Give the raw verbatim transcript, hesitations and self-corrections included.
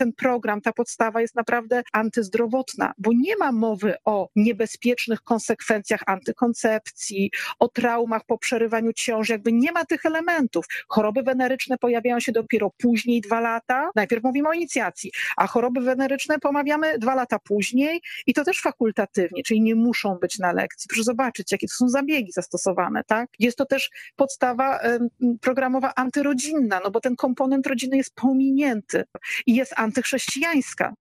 ten program, ta podstawa jest naprawdę antyzdrowotna, bo nie ma mowy o niebezpiecznych konsekwencjach antykoncepcji, o traumach po przerywaniu ciąży, jakby nie ma tych elementów. Choroby weneryczne pojawiają się dopiero później, dwa lata. Najpierw mówimy o inicjacji, a choroby weneryczne pomawiamy dwa lata później i to też fakultatywnie, czyli nie muszą być na lekcji. Proszę zobaczyć, jakie to są zabiegi zastosowane, tak? Jest to też podstawa um, programowa antyrodzinna, no bo ten komponent rodziny jest pominięty i jest antychrześcijańska.